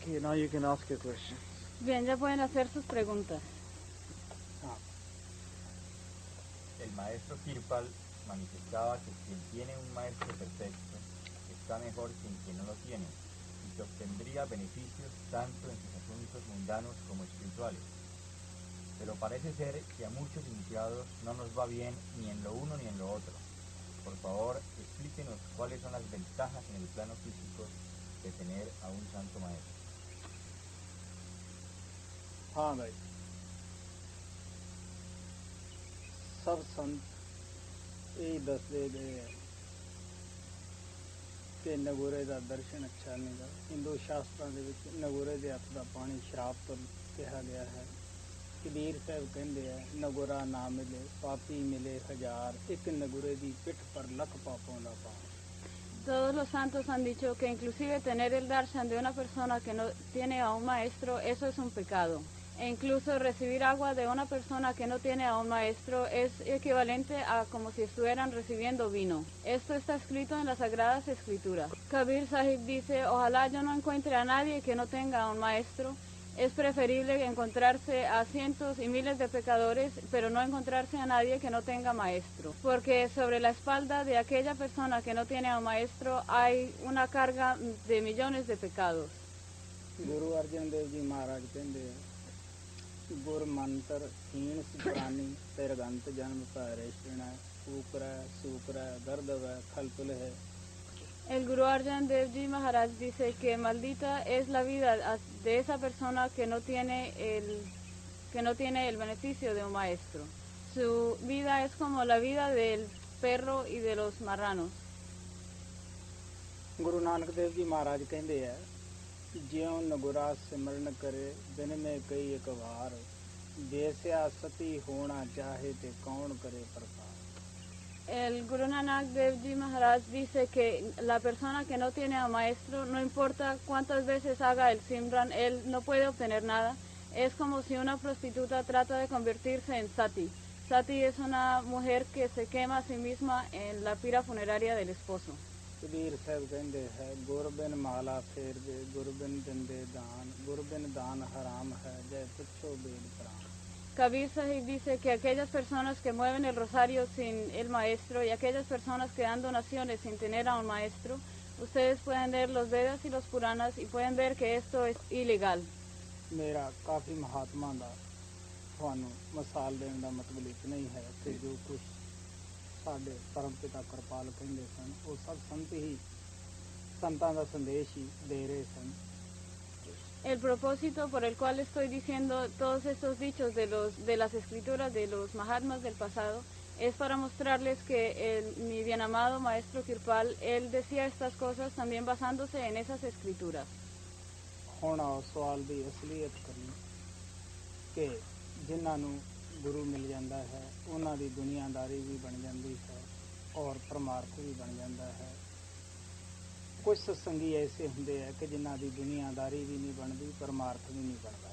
Okay, now you can ask your question. Bien, ya pueden hacer sus preguntas. El maestro Kirpal manifestaba que quien tiene un maestro perfecto está mejor que quien no lo tiene y que obtendría beneficios tanto en sus asuntos mundanos como espirituales. Pero parece ser que a muchos iniciados no nos va bien ni en lo uno ni en lo otro. Por favor, explíquenos cuáles son las ventajas en el plano físico de tener a un santo maestro. हाँ भाई, सब संत यही दसदे गए कि नगोरे का दर्शन अच्छा नहीं गा। हिंदू शास्त्रों के विच नगोरे के हथ का पानी शराब तो कहा गया है। कबीर साहब कहते हैं नगोरा ना मिले पापी मिले हजार, एक नगोरे की पिठ पर लख पापों का पाप। Todos los santos han dicho que inclusive tener el darshan de una persona que no tiene a un maestro, eso es un pecado. E incluso recibir agua de una persona que no tiene a un maestro es equivalente a como si estuvieran recibiendo vino. Esto está escrito en las Sagradas Escrituras. Kabir Sahib dice, ojalá yo no encuentre a nadie que no tenga a un maestro. Es preferible encontrarse a cientos y miles de pecadores, pero no encontrarse a nadie que no tenga maestro. Porque sobre la espalda de aquella persona que no tiene a un maestro hay una carga de millones de pecados. Guru अर्जन देव जी महाराज कहते हैं गुर मंत्र हीन सुरानी तिरगंत जन्म पैरेषण ऊकरा सूकरा गर्दव खलतुल है। El Guru Arjan Dev Ji Maharaj dice que maldita es la vida de esa persona que no tiene el beneficio de un maestro. Su vida es como la vida del perro y de los marranos. Guru नानक देव जी महाराज कहते हैं ज्यों नगुरा सिमरन करे दिन में कई एक बार, जैसा सती होना चाहे ते कौन करे प्रसार। El Guru Nanak Dev Ji Maharaj dice que la persona que no tiene a maestro, no importa cuántas veces haga el Simran, él no puede obtener nada. Es como si una prostituta trata de convertirse en Sati. Sati es una mujer que se quema a sí misma en la pira funeraria del esposo. Kabir साहब कहते हैं गुरबिन माला फेर दे गुरबिन दंदे दान, गुरबिन दान हराम है जय पुछो बेद प्राण। Kabir Sahib dice que aquellas personas que mueven el rosario sin el maestro y aquellas personas que dan donaciones sin tener a un maestro, ustedes pueden leer los Vedas y los Puranas y pueden ver que esto es ilegal. मेरा काफ़ी महात्मा दा ਤੁਹਾਨੂੰ ਮਿਸਾਲ ਦੇਣ ਦਾ ਮਤਲਬ ਇਤਨਾ ਹੀ ਹੈ ਕਿ ਜੋ ਕੁਝ ਸਾਡੇ ਪਰਮ ਪਿਤਾ ਕਿਰਪਾਲ ਕਹਿੰਦੇ ਸਨ ਉਹ ਸਭ ਸੰਤ ਹੀ ਸੰਤਾਂ ਦਾ ਸੰਦੇਸ਼ ਹੀ ਦੇ ਰਹੇ ਸਨ। El propósito por el cual estoy diciendo todos estos dichos de las escrituras de los Mahatmas del pasado es para mostrarles que mi bien amado maestro Kirpal, él decía estas cosas también basándose en esas escrituras. ਹੁਣ ਆਓ ਸਵਾਲ ਦੀ ਅਸਲੀਅਤ ਕਰੀਏ ਕਿ ਜਿਨ੍ਹਾਂ ਨੂੰ ਗੁਰੂ ਮਿਲ ਜਾਂਦਾ ਹੈ ਉਹਨਾਂ ਦੀ ਦੁਨੀਆਦਾਰੀ ਵੀ ਬਣ ਜਾਂਦੀ ਹੈ ਔਰ ਪਰਮਾਰਥ ਵੀ ਬਣ ਜਾਂਦਾ ਹੈ। ਕੁਝ ਸਤਸੰਗੀ ਐਸੇ ਹੁੰਦੇ ਆ ਕਿ ਜਿਨ੍ਹਾਂ ਦੀ ਦੁਨੀਆਦਾਰੀ ਵੀ ਨਹੀਂ ਬਣਦੀ ਪਰਮਾਰਥ ਵੀ ਨਹੀਂ ਬਣਦਾ।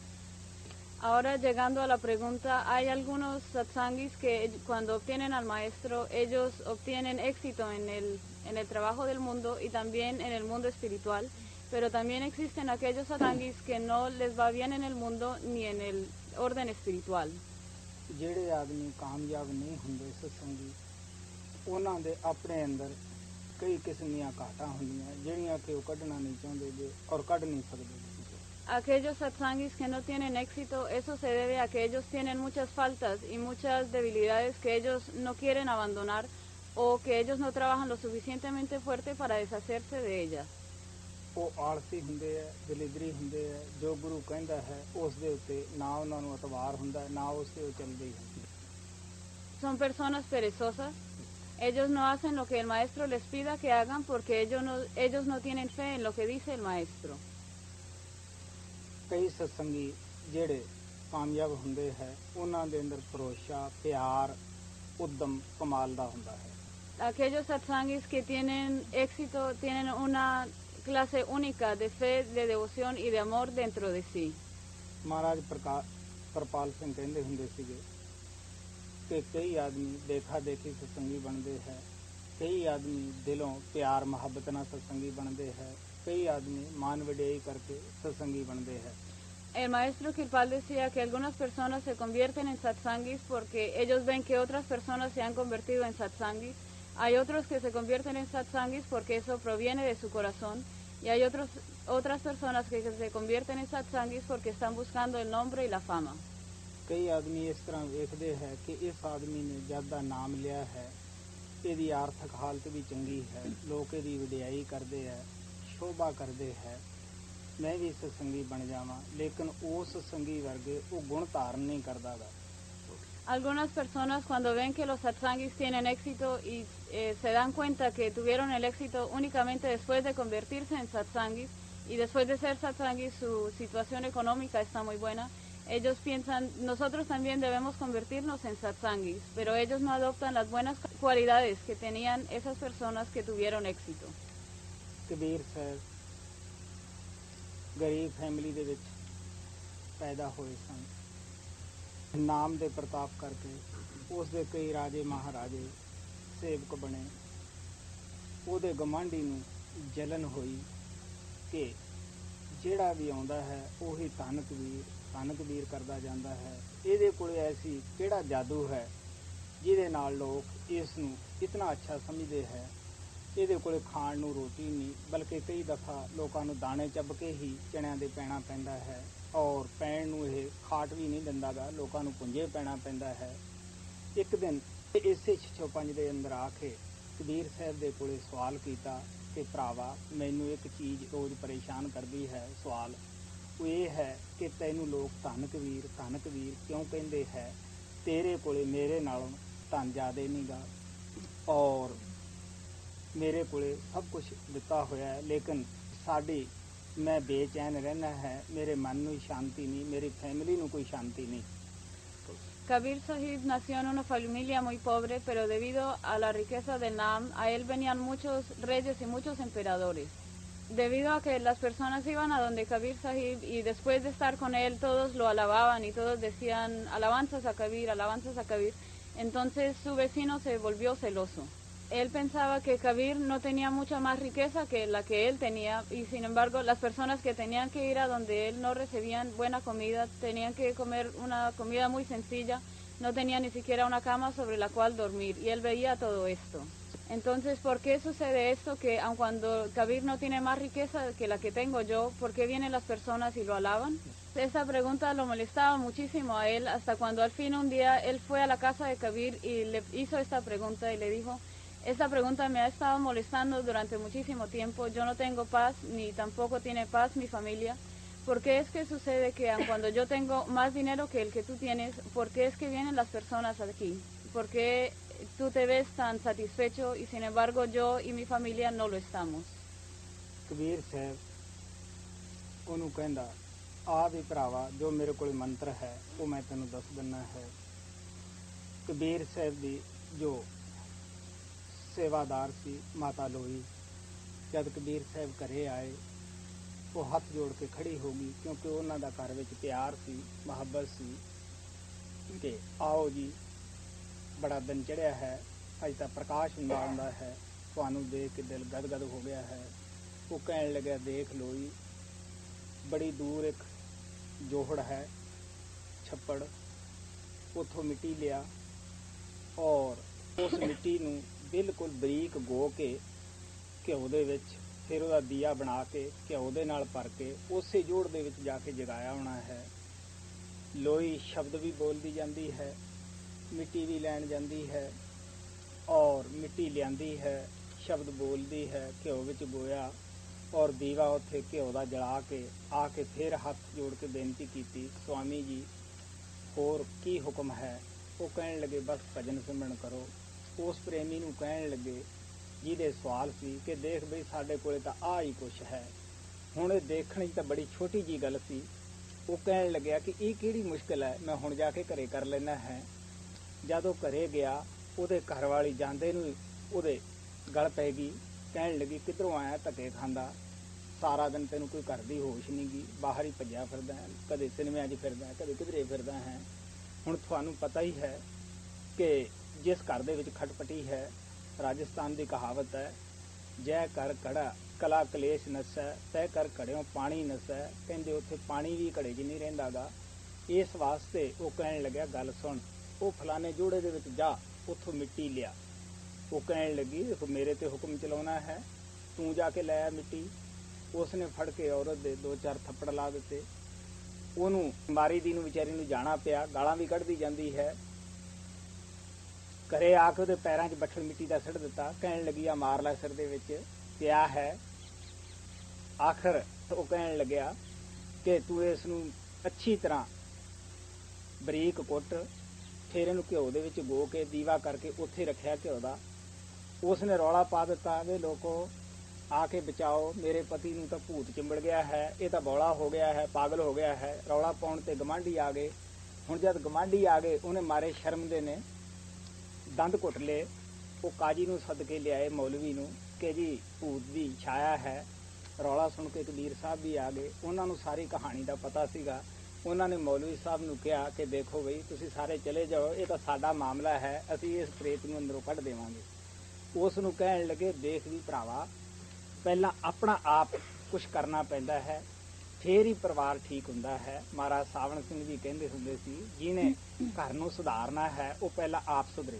Ahora llegando a la pregunta, hay algunos satsangis que cuando obtienen al maestro, ellos obtienen éxito en el trabajo del mundo y también en el mundo espiritual, pero también existen aquellos satsangis que no les va bien en el mundo ni en el orden espiritual. ਜਿਹੜੇ ਆਦਮੀ ਕਾਮਯਾਬ ਨਹੀਂ ਹੁੰਦੇ ਸਤਸੰਗੀ ਉਹਨਾਂ ਦੇ ਆਪਣੇ ਅੰਦਰ ਕਈ ਕਿਸਮ ਦੀਆਂ ਘਾਟਾਂ ਹੁੰਦੀਆਂ ਜਿਹੜੀਆਂ ਕਿ ਉਹ ਕੱਢਣਾ ਨਹੀਂ ਚਾਹੁੰਦੇ ਔਰ ਕੱਢ ਨਹੀਂ ਸਕਦੇ। Aquellos satsangis que no tienen éxito, eso se debe a que ellos tienen muchas faltas y muchas debilidades que ellos no quieren abandonar o que ellos no trabajan lo suficientemente fuerte para deshacerse de ellas. ਉਹ ਆਲਸੀ ਹੁੰਦੇ ਆ, ਦਲਿਦਰੀ ਹੁੰਦੇ ਆ, ਜੋ ਗੁਰੂ ਕਹਿੰਦਾ ਹੈ ਉਸ ਦੇ ਉੱਤੇ ਨਾ ਉਹਨਾਂ ਨੂੰ ਇਤਬਾਰ ਹੁੰਦਾ ਨਾ ਉਸ ਤੇ ਉਹ ਚੱਲਦੇ ਹੀ ਹੁੰਦੇ। Son personas perezosas. Ellos no hacen lo que el maestro les pida que hagan porque ellos no tienen fe en lo que dice el maestro. ਕਈ ਸਤਸੰਗੀ ਜਿਹੜੇ ਕਾਮਯਾਬ ਹੁੰਦੇ ਹੈ ਉਹਨਾਂ ਦੇ ਅੰਦਰ ਭਰੋਸਾ ਪਿਆਰ ਉਦਮ ਕਮਾਲ ਦਾ ਹੁੰਦਾ ਹੈ। Aquellos satsangis que tienen éxito tienen una clase única de fe, de devoción y de amor dentro de sí. ਮਹਾਰਾਜ ਕਿਰਪਾਲ ਸਿੰਘ ਕਹਿੰਦੇ ਹੁੰਦੇ ਸੀਗੇ ਕਿ ਕਈ ਆਦਮੀ ਦੇਖਾ ਦੇਖੀ ਸਤਸੰਗੀ ਬਣਦੇ ਹੈ, ਕਈ ਆਦਮੀ ਦਿਲੋਂ ਪਿਆਰ ਮੁਹੱਬਤ ਨਾਲ ਸਤਸੰਗੀ ਬਣਦੇ ਹੈ कई आदमी मान वडेई करके सत्संगी बनते हैं। El maestro Kirpal decía que algunas personas se convierten en satsangis porque ellos ven que otras personas se han convertido en satsangis. Hay otros que se convierten en satsangis porque eso proviene de su corazón. Y hay otras personas que se convierten en satsangis porque están buscando el nombre y la fama. कई आदमी इस तरह देखते हैं कि इस आदमी ने ज़्यादा नाम लिया है, ਇਹਦੀ ਆਰਥਿਕ ਹਾਲਤ ਵੀ ਚੰਗੀ ਹੈ, ਲੋਕ ਇਹਦੀ ਵਡਿਆਈ ਕਰਦੇ ਹੈ, ਸ਼ੋਭਾ ਕਰਦੇ ਹੈ, ਮੈਂ ਵੀ ਸਤਸੰਗੀ ਬਣ ਜਾਵਾਂ, ਲੇਕਿਨ ਉਸ ਸਤਸੰਗੀ ਵਰਗੇ ਉਹ ਗੁਣ ਧਾਰਨ ਨਹੀਂ ਕਰਦਾ ਗਾ। Algunas personas cuando ven que los satsangis tienen éxito y se dan cuenta que tuvieron el éxito únicamente después de convertirse en satsangis y después de ser satsangis su situación económica está muy buena, ellos piensan, nosotros también debemos convertirnos en satsangis, pero ellos no adoptan las buenas cualidades que tenían esas personas que tuvieron éxito. Kabir ਸਾਹਿਬ ਗਰੀਬ ਫੈਮਿਲੀ ਦੇ ਵਿੱਚ ਪੈਦਾ ਹੋਏ ਸਨ। ਨਾਮ ਦੇ ਪ੍ਰਤਾਪ ਕਰਕੇ ਉਸ ਦੇ ਕਈ ਰਾਜੇ ਮਹਾਰਾਜੇ ਸੇਵਕ ਬਣੇ। ਉਹਦੇ ਗਵਾਂਢੀ ਨੂੰ ਜਲਨ ਹੋਈ ਕਿ ਜਿਹੜਾ ਵੀ ਆਉਂਦਾ ਹੈ ਉਹੀ ਧੰਨ ਕਬੀਰ ਕਰਦਾ ਜਾਂਦਾ ਹੈ। ਇਹਦੇ ਕੋਲ ਐਸੀ ਕਿਹੜਾ ਜਾਦੂ ਹੈ ਜਿਹਦੇ ਨਾਲ ਲੋਕ ਇਸ ਨੂੰ ਇਤਨਾ ਅੱਛਾ ਸਮਝਦੇ ਹੈ। ਇਹਦੇ ਕੋਲ ਖਾਣ ਨੂੰ ਰੋਟੀ ਨਹੀਂ, ਬਲਕਿ ਕਈ ਦਫਾ ਲੋਕਾਂ ਨੂੰ ਦਾਣੇ ਚੱਬ ਕੇ ਹੀ ਚਣਿਆਂ ਦੇ ਪੈਣਾ ਪੈਂਦਾ ਹੈ, ਔਰ ਪੈਣ ਨੂੰ ਇਹ ਖਾਟ ਵੀ ਨਹੀਂ ਦਿੰਦਾ ਗਾ, ਲੋਕਾਂ ਨੂੰ ਪੁੰਜੇ ਪੈਣਾ ਪੈਂਦਾ ਹੈ। ਇੱਕ ਦਿਨ ਇਸੇ 605 ਦੇ ਅੰਦਰ ਆ ਕੇ ਕਬੀਰ ਸਾਹਿਬ ਦੇ ਕੋਲੇ ਸਵਾਲ ਕੀਤਾ ਕਿ ਭਰਾਵਾ ਮੈਨੂੰ ਇੱਕ ਚੀਜ਼ ਰੋਜ਼ ਪਰੇਸ਼ਾਨ ਕਰਦੀ ਹੈ। ਸਵਾਲ ਉਹ ਇਹ ਹੈ ਕਿ ਤੈਨੂੰ ਲੋਕ ਧੰਨ ਕਬੀਰ ਕਿਉਂ ਕਹਿੰਦੇ ਹੈ? ਤੇਰੇ ਕੋਲੇ ਮੇਰੇ ਨਾਲੋਂ ਧਨ ਜ਼ਿਆਦਾ ਨਹੀਂ ਗਾ, ਔਰ ਮੇਰੇ ਕੋਲੇ ਸਭ ਕੁਝ ਦਿੱਤਾ ਹੋਇਆ ਹੈ, ਲੇਕਿਨ ਸਾਡੀ ਮੈਂ ਬੇਚੈਨ ਰਹਿਣਾ ਹੈ, ਮੇਰੇ ਮਨ ਨੂੰ ਸ਼ਾਂਤੀ ਨਹੀਂ, ਮੇਰੀ ਫੈਮਿਲੀ ਨੂੰ ਕੋਈ ਸ਼ਾਂਤੀ ਨਹੀਂ। Kabir Sahib nació en una familia muy pobre, pero debido a la riqueza del Nam, a él venían muchos reyes y muchos emperadores. Debido a que las personas iban a donde Kabir Sahib y después de estar con él todos lo alababan y todos decían alabanzas a Kabir, entonces su vecino se volvió celoso. Él pensaba que Kabir no tenía mucha más riqueza que la que él tenía y sin embargo las personas que tenían que ir a donde él no recibían buena comida, tenían que comer una comida muy sencilla, no tenían ni siquiera una cama sobre la cual dormir y él veía todo esto. Entonces, ¿por qué sucede esto? Que aun cuando Kabir no tiene más riqueza que la que tengo yo, ¿por qué vienen las personas y lo alaban? Esta pregunta lo molestaba muchísimo a él hasta cuando al fin un día él fue a la casa de Kabir y le hizo esta pregunta y le dijo: esta pregunta me ha estado molestando durante muchísimo tiempo, yo no tengo paz ni tampoco tiene paz mi familia. ¿Por qué es que sucede que aun cuando yo tengo más dinero que el que tú tienes, por qué es que vienen las personas aquí? ¿Por qué tú te ves tan satisfecho y sin embargo yo y mi familia no lo estamos? Kabir ਸਾਹਿਬ ਉਹਨੂੰ ਕਹਿੰਦਾ, ਆ ਵੀ ਭਰਾਵਾ ਜੋ ਮੇਰੇ ਕੋਲ ਮੰਤਰ ਹੈ ਉਹ ਮੈਂ ਤੈਨੂੰ ਦੱਸ ਦਿੰਦਾ ਹੈ। ਕਬੀਰ ਸਾਹਿਬ ਦੀ ਜੋ ਸੇਵਾਦਾਰ ਸੀ ਮਾਤਾ ਲੋਈ, ਜਦ ਕਬੀਰ ਸਾਹਿਬ ਘਰੇ ਆਏ ਉਹ ਹੱਥ ਜੋੜ ਕੇ ਖੜੀ ਹੋ ਗਈ, ਕਿਉਂਕਿ ਉਹਨਾਂ ਦਾ ਘਰ ਵਿੱਚ ਪਿਆਰ ਸੀ, ਮੁਹੱਬਤ ਸੀ ਕਿ ਆਓ ਜੀ ਬੜਾ ਦਿਨ ਚੜ੍ਹਿਆ ਹੈ, ਅੱਜ ਤਾਂ ਪ੍ਰਕਾਸ਼ ਹੁੰਦਾ ਹੈ, ਤੁਹਾਨੂੰ ਦੇਖ ਕੇ ਦਿਲ ਗਦਗਦ ਹੋ ਗਿਆ ਹੈ। ਉਹ ਕਹਿਣ ਲੱਗਿਆ, ਦੇਖ ਲੋਈ ਬੜੀ ਦੂਰ ਇੱਕ ਜੋਹੜ ਹੈ ਛੱਪੜ, ਉੱਥੋਂ ਮਿੱਟੀ ਲਿਆ ਔਰ ਉਸ ਮਿੱਟੀ ਨੂੰ ਬਿਲਕੁਲ ਬਰੀਕ ਗੋ ਕੇ ਘਿਓ ਦੇ ਵਿੱਚ ਫਿਰ ਉਹਦਾ ਦੀਆ ਬਣਾ ਕੇ ਘਿਓ ਦੇ ਨਾਲ ਭਰ ਕੇ ਉਸੇ ਜੋੜ ਦੇ ਵਿੱਚ ਜਾ ਕੇ ਜਗਾਇਆ ਹੋਣਾ ਹੈ। ਲੋਈ ਸ਼ਬਦ ਵੀ ਬੋਲਦੀ ਜਾਂਦੀ ਹੈ, ਮਿੱਟੀ ਵੀ ਲੈਣ ਜਾਂਦੀ ਹੈ ਔਰ ਮਿੱਟੀ ਲਿਆਂਦੀ ਹੈ, ਸ਼ਬਦ ਬੋਲਦੀ ਹੈ, ਘਿਓ ਵਿੱਚ ਗੋਇਆ ਔਰ ਦੀਵਾ ਉੱਥੇ ਘਿਓ ਦਾ ਜਲਾ ਕੇ ਆ ਕੇ ਫਿਰ ਹੱਥ ਜੋੜ ਕੇ ਬੇਨਤੀ ਕੀਤੀ, ਸਵਾਮੀ ਜੀ ਹੋਰ ਕੀ ਹੁਕਮ ਹੈ? ਉਹ ਕਹਿਣ ਲੱਗੇ, ਬਸ ਭਜਨ ਸਿਮਰਨ ਕਰੋ। ਉਸ ਪ੍ਰੇਮੀ ਨੂੰ ਕਹਿਣ ਲੱਗੇ ਜਿਹਦੇ ਸਵਾਲ ਸੀ ਕਿ ਦੇਖ ਬਈ ਸਾਡੇ ਕੋਲੇ ਤਾਂ ਆਹ ਹੀ ਕੁਛ ਹੈ। ਹੁਣ ਇਹ ਦੇਖਣ 'ਚ ਤਾਂ ਬੜੀ ਛੋਟੀ ਜੀ ਗੱਲ ਸੀ। ਉਹ ਕਹਿਣ ਲੱਗਿਆ ਕਿ ਇਹ ਕਿਹੜੀ ਮੁਸ਼ਕਿਲ ਹੈ, ਮੈਂ ਹੁਣ ਜਾ ਕੇ ਘਰੇ ਕਰ ਲੈਣਾ ਹੈ। ਜਦ ਉਹ ਘਰੇ ਗਿਆ ਉਹਦੇ ਘਰ ਵਾਲੀ ਜਾਂਦੇ ਨੂੰ ਉਹਦੇ ਗਲ ਪੈ ਗਈ, ਕਹਿਣ ਲੱਗੀ ਕਿੱਧਰੋਂ ਆਇਆ ਧੱਕੇ ਖਾਂਦਾ, ਸਾਰਾ ਦਿਨ ਤੈਨੂੰ ਕੋਈ ਘਰ ਦੀ ਹੋਸ਼ ਨਹੀਂ ਗੀ, ਬਾਹਰ ਹੀ ਭੱਜਿਆ ਫਿਰਦਾ ਹੈ, ਕਦੇ ਸਿਨੇਮਿਆਂ 'ਚ ਫਿਰਦਾ ਹੈ, ਕਦੇ ਕਿਧਰੇ ਫਿਰਦਾ ਹੈ। ਹੁਣ ਤੁਹਾਨੂੰ ਪਤਾ ਹੀ ਹੈ ਕਿ ਜਿਸ ਘਰ ਦੇ ਵਿੱਚ ਖਟਪਟੀ ਹੈ, ਰਾਜਸਥਾਨ ਦੀ ਕਹਾਵਤ ਹੈ, ਜੈ ਕਰ ਘੜਾ ਕਲਾ ਕਲੇਸ਼ ਨਸੈ ਤੈ ਕਰ ਘੜਿਓ ਪਾਣੀ ਨਸੈ। ਕਹਿੰਦੇ ਉੱਥੇ ਪਾਣੀ ਵੀ ਘੜੇ 'ਚ ਨਹੀਂ ਰਹਿੰਦਾਗਾ। ਇਸ ਵਾਸਤੇ ਉਹ ਕਹਿਣ ਲੱਗਿਆ ਗੱਲ ਸੁਣ, ਉਹ ਫਲਾਣੇ ਜੋੜੇ ਦੇ ਵਿੱਚ ਜਾ, ਉੱਥੋਂ ਮਿੱਟੀ ਲਿਆ। ਉਹ ਕਹਿਣ ਲੱਗੀ ਮੇਰੇ ਤੇ ਹੁਕਮ ਚਲਾਉਣਾ ਹੈ, ਤੂੰ ਜਾ ਕੇ ਲੈ ਆ ਮਿੱਟੀ। ਉਸਨੇ ਫੜ ਕੇ ਔਰਤ ਦੇ 2-4 ਥੱਪੜ ਲਾ ਦਿੱਤੇ। ਉਹਨੂੰ ਮਾਰੀ ਦੀ ਨੂੰ ਵਿਚਾਰੀ ਨੂੰ ਜਾਣਾ ਪਿਆ, ਗਾਲਾਂ ਵੀ ਕੱਢਦੀ ਜਾਂਦੀ ਹੈ। ਘਰੇ ਆ ਕੇ ਉਹਦੇ ਪੈਰਾਂ 'ਚ ਬੱਠਲ ਮਿੱਟੀ ਦਾ ਸਿੱਟ ਦਿੱਤਾ। ਕਹਿਣ ਲੱਗੀ ਆ ਮਾਰ ਲੈ, ਸਿਰ ਦੇ ਵਿੱਚ ਪਿਆ ਹੈ। ਆਖਰ ਉਹ ਕਹਿਣ ਲੱਗਿਆ ਕਿ ਤੂੰ ਇਸ ਨੂੰ ਅੱਛੀ ਤਰ੍ਹਾਂ ਬਰੀਕ ਕੁੱਟ, ਫਿਰ ਇਹਨੂੰ ਘਿਓ ਦੇ ਵਿੱਚ ਗੋ ਕੇ ਦੀਵਾ ਕਰਕੇ ਉੱਥੇ ਰੱਖਿਆ ਘਿਓ ਦਾ। ਉਸਨੇ ਰੌਲਾ ਪਾ ਦਿੱਤਾ ਵੀ ਲੋਕੋ ਆ ਕੇ ਬਚਾਓ, ਮੇਰੇ ਪਤੀ ਨੂੰ ਤਾਂ ਭੂਤ ਚਿੰਬੜ ਗਿਆ ਹੈ, ਇਹ ਤਾਂ ਬੌਲਾ ਹੋ ਗਿਆ ਹੈ, ਪਾਗਲ ਹੋ ਗਿਆ ਹੈ। ਰੌਲਾ ਪਾਉਣ ਤੇ ਗਵਾਂਢੀ ਆ ਗਏ। ਹੁਣ ਜਦ ਗਵਾਂਢੀ ਆ ਗਏ, ਉਹਨੇ ਮਾਰੇ ਸ਼ਰਮ ਦੇ ਨੇ ਦੰਦ ਘੁੱਟ ਲਏ। ਉਹ ਕਾਜੀ ਨੂੰ ਸੱਦ ਕੇ ਲਿਆਏ, ਮੌਲਵੀ ਨੂੰ, ਕਿ ਜੀ ਭੂਤ ਦੀ ਛਾਇਆ ਹੈ। ਰੌਲਾ ਸੁਣ ਕੇ ਕਬੀਰ ਸਾਹਿਬ ਵੀ ਆ ਗਏ। ਉਹਨਾਂ ਨੂੰ ਸਾਰੀ ਕਹਾਣੀ ਦਾ ਪਤਾ ਸੀਗਾ। ਉਹਨਾਂ ਨੇ ਮੌਲਵੀ ਸਾਹਿਬ ਨੂੰ ਕਿਹਾ ਕਿ ਦੇਖੋ ਬਈ ਤੁਸੀਂ ਸਾਰੇ ਚਲੇ ਜਾਓ, ਇਹ ਤਾਂ ਸਾਡਾ ਮਾਮਲਾ ਹੈ, ਅਸੀਂ ਇਸ ਪ੍ਰੇਤ ਨੂੰ ਅੰਦਰੋਂ ਕੱਢ ਦੇਵਾਂਗੇ। ਉਸ ਨੂੰ ਕਹਿਣ ਲੱਗੇ ਦੇਖ ਵੀ ਭਰਾਵਾ, ਪਹਿਲਾਂ ਆਪਣਾ ਆਪ ਕੁਛ ਕਰਨਾ ਪੈਂਦਾ ਹੈ, ਫੇਰ ਹੀ ਪਰਿਵਾਰ ਠੀਕ ਹੁੰਦਾ ਹੈ। ਮਹਾਰਾਜ ਸਾਵਣ ਸਿੰਘ ਜੀ ਕਹਿੰਦੇ ਹੁੰਦੇ ਸੀ, ਜਿਹਨੇ ਘਰ ਨੂੰ ਸੁਧਾਰਨਾ ਹੈ ਉਹ ਪਹਿਲਾਂ ਆਪ ਸੁਧਰੇ।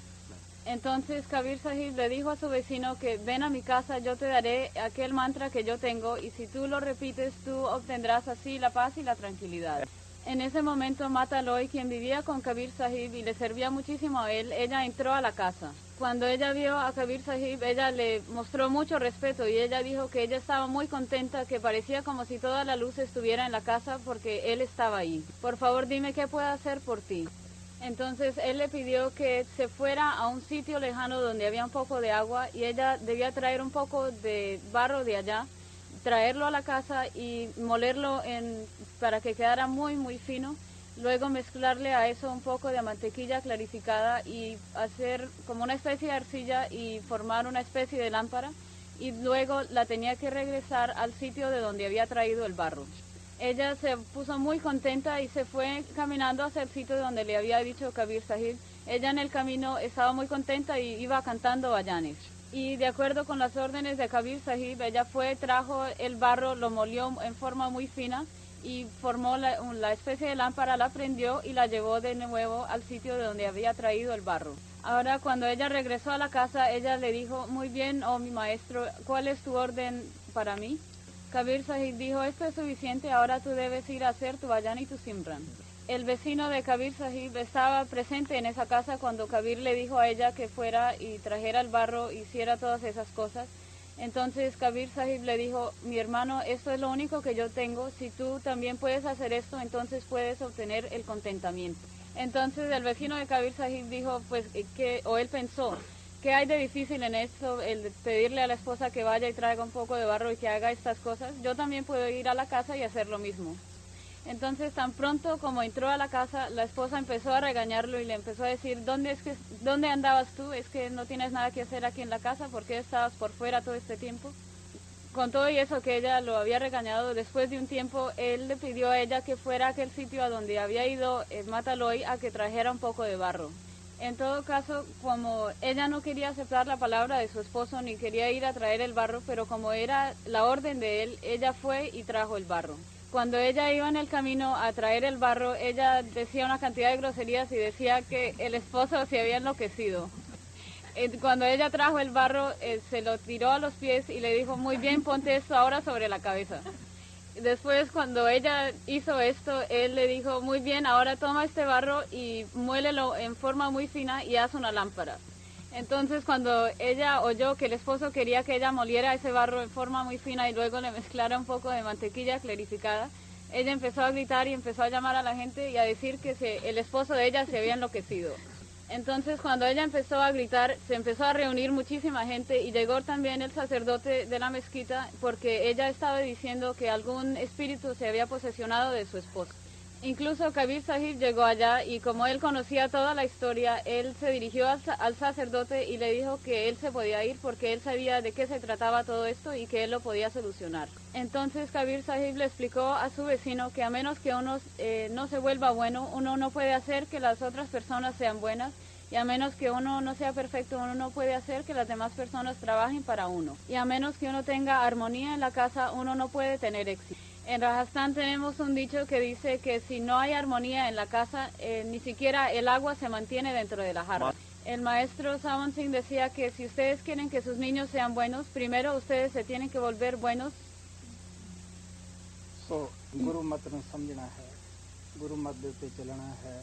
Entonces Kabir Sahib le dijo a su vecino que ven a mi casa, yo te daré aquel mantra que yo tengo y si tú lo repites, tú obtendrás así la paz y la tranquilidad. En ese momento Mata Loy, quien vivía con Kabir Sahib y le servía muchísimo a él, ella entró a la casa. Cuando ella vio a Kabir Sahib, ella le mostró mucho respeto y ella dijo que ella estaba muy contenta, que parecía como si toda la luz estuviera en la casa porque él estaba ahí. Por favor, dime qué puedo hacer por ti. Entonces él le pidió que se fuera a un sitio lejano donde había un poco de agua y ella debía traer un poco de barro de allá, traerlo a la casa y molerlo para que quedara muy fino. Luego mezclarle a eso un poco de mantequilla clarificada y hacer como una especie de arcilla y formar una especie de lámpara. Y luego la tenía que regresar al sitio de donde había traído el barro. Ella se puso muy contenta y se fue caminando hacia el sitio donde le había dicho Kabir Sahib. Ella en el camino estaba muy contenta y iba cantando bayanes. Y de acuerdo con las órdenes de Kabir Sahib, ella fue, trajo el barro, lo molió en forma muy fina y formó la especie de lámpara, la prendió y la llevó de nuevo al sitio de donde había traído el barro. Ahora cuando ella regresó a la casa, ella le dijo, muy bien, oh mi maestro, ¿cuál es tu orden para mí? Kabir Sahib dijo, esto es suficiente, ahora tú debes ir a hacer tu bayan y tu simran. El vecino de Kabir Sahib estaba presente en esa casa cuando Kabir le dijo a ella que fuera y trajera el barro, hiciera todas esas cosas. Entonces Kabir Sahib le dijo, mi hermano, esto es lo único que yo tengo, si tú también puedes hacer esto, entonces puedes obtener el contentamiento. Entonces el vecino de Kabir Sahib dijo, pues, o él pensó, ¿qué hay de difícil en esto, el pedirle a la esposa que vaya y traiga un poco de barro y que haga estas cosas? Yo también puedo ir a la casa y hacer lo mismo. Entonces, tan pronto como entró a la casa, la esposa empezó a regañarlo y le empezó a decir, ¿dónde andabas tú? Es que no tienes nada que hacer aquí en la casa, ¿por qué estabas por fuera todo este tiempo? Con todo y eso que ella lo había regañado, después de un tiempo, él le pidió a ella que fuera a aquel sitio a donde había ido Mata Loy a que trajera un poco de barro. En todo caso, como ella no quería aceptar la palabra de su esposo ni quería ir a traer el barro, pero como era la orden de él, ella fue y trajo el barro. Cuando ella iba en el camino a traer el barro, ella decía una cantidad de groserías y decía que el esposo se había enloquecido. Cuando ella trajo el barro, se lo tiró a los pies y le dijo, muy bien, ponte esto ahora sobre la cabeza. Después, cuando ella hizo esto, él le dijo, muy bien, ahora toma este barro y muélelo en forma muy fina y haz una lámpara. Entonces, cuando ella oyó que el esposo quería que ella moliera ese barro en forma muy fina y luego le mezclara un poco de mantequilla clarificada, ella empezó a gritar y empezó a llamar a la gente y a decir que el esposo de ella se había enloquecido. Entonces, cuando ella empezó a gritar, se empezó a reunir muchísima gente y llegó también el sacerdote de la mezquita porque ella estaba diciendo que algún espíritu se había posesionado de su esposo. Incluso Kabir Sahib llegó allá y como él conocía toda la historia, él se dirigió al sacerdote y le dijo que él se podía ir porque él sabía de qué se trataba todo esto y que él lo podía solucionar. Entonces Kabir Sahib le explicó a su vecino que a menos que uno no se vuelva bueno, uno no puede hacer que las otras personas sean buenas y Y a menos que uno no sea perfecto, uno no puede hacer que las demás personas trabajen para uno. Y a menos que uno tenga armonía en la casa, uno no puede tener éxito. En Rajasthan tenemos un dicho que dice que si no hay armonía en la casa, ni siquiera el agua se mantiene dentro de la jarra. El maestro Sawan Singh decía que si ustedes quieren que sus niños sean buenos, primero ustedes se tienen que volver buenos. ਸੋ ਗੁਰੂ ਮਤ ਨੂੰ ਸਮਝਣਾ ਹੈ, ਗੁਰੂ ਮਤ ਦੇ ਉੱਤੇ ਚੱਲਣਾ ਹੈ।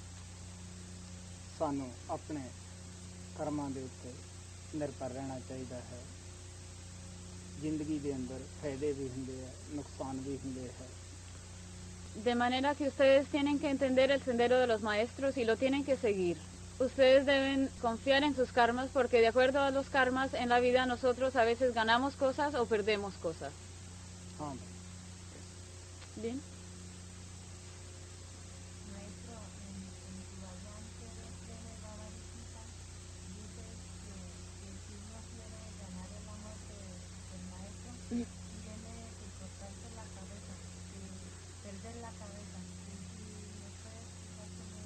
ਸਾਨੂੰ ਆਪਣੇ ਕਰਮਾਂ ਦੇ ਉੱਤੇ ਨਿਰਭਰ ਰਹਿਣਾ ਚਾਹੀਦਾ ਹੈ। ਜ਼ਿੰਦਗੀ ਦੇ ਅੰਦਰ ਫਾਇਦੇ ਵੀ ਹੁੰਦੇ ਆ, ਨੁਕਸਾਨ ਵੀ ਹੁੰਦੇ ਹੈ। De manera que ustedes tienen que entender el sendero de los maestros y lo tienen que seguir. Ustedes deben confiar en sus karmas porque de acuerdo a los karmas en la vida nosotros a veces ganamos cosas o perdemos cosas. ਹਾਂ Bien. Maestro, en su variante de Preme Baba Gita, dice que si uno quiere ganar el amor del maestro, tiene que cortarse la cabeza, perder la cabeza. ¿Y si me puede explicar sobre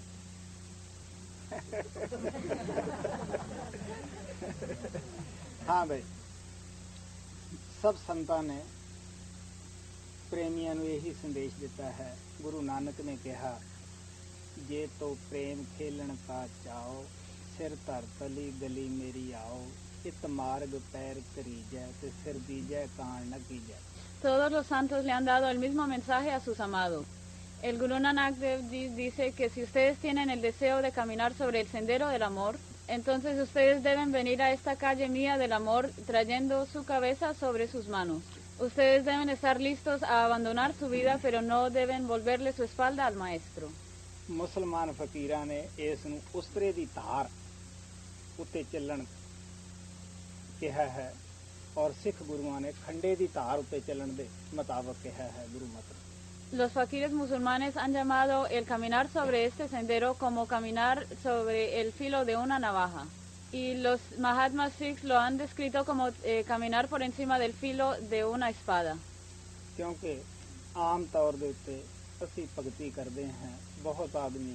eso? ਹਾਂ ਬਈ, ਸਭ ਸੰਤਾਂ ਨੇ ਪ੍ਰੇਮੀਆਂ ਨੂੰ ਇਹੀ ਸੰਦੇਸ਼ ਦਿੱਤਾ ਹੈ। ਗੁਰੂ ਨਾਨਕ ਨੇ ਕਿਹਾ, ਜੇ ਤੋ ਪ੍ਰੇਮ ਖੇਲਣ ਕਾ ਚਾਓ, ਸਿਰ ਧਰ ਤਲੀ ਗਲੀ ਮੇਰੀ ਆਓ, ਇਤ ਮਾਰਗ ਪੈਰ ਕਰੀਜੈ ਤੇ ਸਿਰ ਦੀਜੈ ਕਾਣ ਨ ਕੀਜੈ। Todos los santos le han dado el mismo mensaje a sus amados. El Guru Nanak Dev Ji dice que si ustedes tienen el deseo de caminar sobre el sendero del amor, entonces ustedes deben venir a esta calle mía del amor trayendo su cabeza sobre sus manos. Ustedes deben estar listos a abandonar su vida, pero no deben volverle su espalda al maestro. ਮੁਸਲਮਾਨ ਫਕੀਰਾਂ ਨੇ ਇਸ ਨੂੰ ਉਸਤਰੇ ਦੀ ਧਾਰ ਉੱਤੇ ਚੱਲਣ ਕਿਹਾ ਹੈ ਔਰ ਸਿੱਖ ਗੁਰੂਆਂ ਨੇ ਖੰਡੇ ਦੀ ਧਾਰ ਉੱਤੇ ਚੱਲਣ ਦੇ ਮੁਤਾਬਕ ਕਿਹਾ ਹੈ ਗੁਰੂ ਮਤ। Los fakires musulmanes han llamado el caminar sobre este sendero como caminar sobre el filo de una navaja. Y los Mahatmas Sikhs lo han descrito como caminar por encima del filo de una espada. ਕਿਉਂਕਿ ਆਮ ਤੌਰ ਦੇ ਉੱਤੇ ਅਸੀਂ ਭਗਤੀ ਕਰਦੇ ਹਾਂ, ਬਹੁਤ ਆਦਮੀ